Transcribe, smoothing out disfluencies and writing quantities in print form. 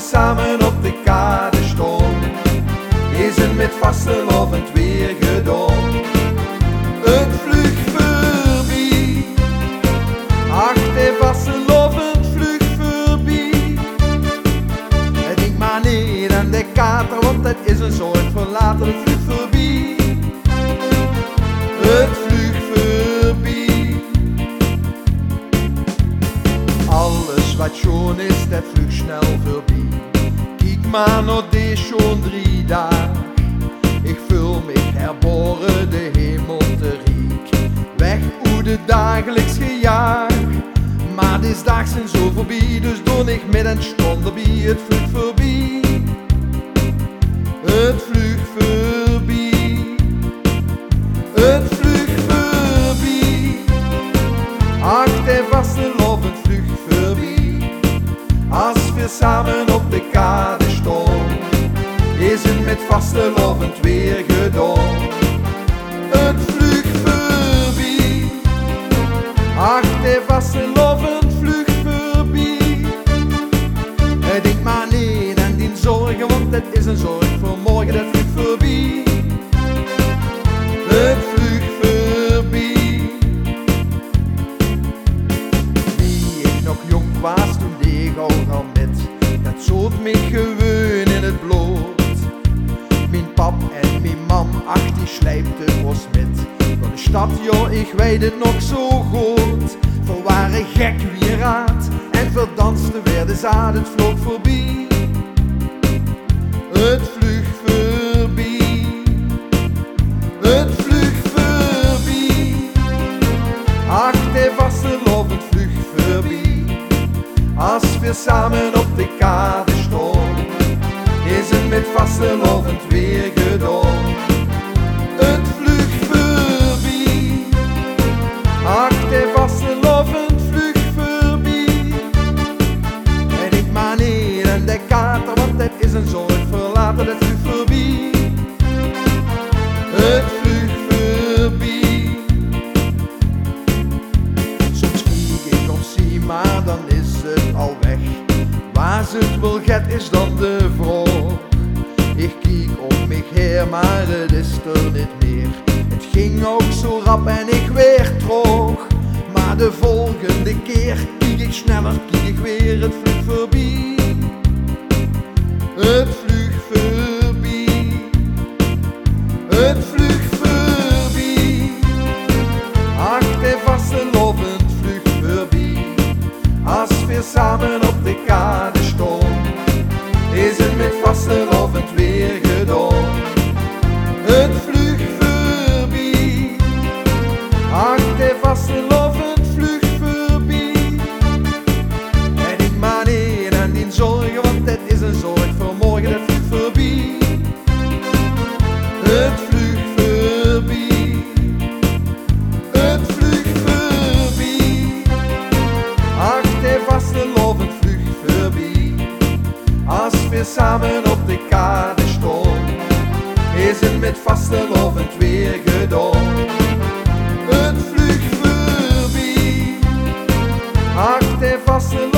samen op de kade stond, is het met vastelovend weer gedaan. Het vlug voorbij, ach de vastelovend vlug voorbij. Het denk maar niet aan de kater, want het is een soort verlaten. Het vlug voorbij, het vlug voorbij. Alles wat schoon is, dat vlug snel voorbij. Kijk maar naar deze schon 3 dagen. Ik voel me herboren, de hemel te riek. Weg hoe de dagelijks gejaag. Maar deze dagen zijn zo voorbij, dus doe ik met een stond erbij. Het vlug voorbij, het vlug voorbij, het vlug voorbij. Ach, de vastelovend vlug voorbij. Als we samen op de kade stonden, is het met vastelovend weer gedaan. Het vlug voorbij, ach de vastelovend vlug voorbij. Denk maar niet aan die zorgen, want het is een zorg voor morgen. Dat vlug voorbij, het vlug voorbij. Wie ik nog jong was, toen deed ik al met. Dat zoot me gewoon in het bloot. Mijn pap en mijn mam, ach die slijpte ons met. Door de stad, joh, ik weet het nog zo goed. Voor waren gek wie raad en verdansten werden zaad. Het vloog voorbij, het vlug voorbij, het vlug voorbij. Ach, de vastelovend vlug voorbij. Als we samen op de kade stonden, is het met vastelovend weer gedaan. Het vlug voorbij, ach de vastelovend vlug voorbij. En denk maar niet aan de kater, want het is een zorg verlaten. Het vlug voorbij, het vlug voorbij. Soms kijk ik of zie, maar dan is het al weg. Waar ze het wil get is dan de vraag. Ik kijk om mij heen, maar het is er niet meer. Het ging ook zo rap en ik weer terug. Maar de volgende keer kijk ik sneller, kijk ik weer. Het vlug voorbij, het vlug voorbij, het vlug voorbij. Ach, de vastelovend vlug voorbij. Als we samen op de kade stonden, is het met vastelovend weer gedaan. Het vlug voorbij, ach de vastelovend vlug voorbij. En denk maar niet aan die zorgen, want het is een zorg voor morgen. Het vlug voorbij, het vlug voorbij, het vlug voorbij. Ach, de vastelovend vlug voorbij. Als we samen op de kade stonden, is het met vastelovend weer gedaan. Het vlug voorbij, ach de vastelovend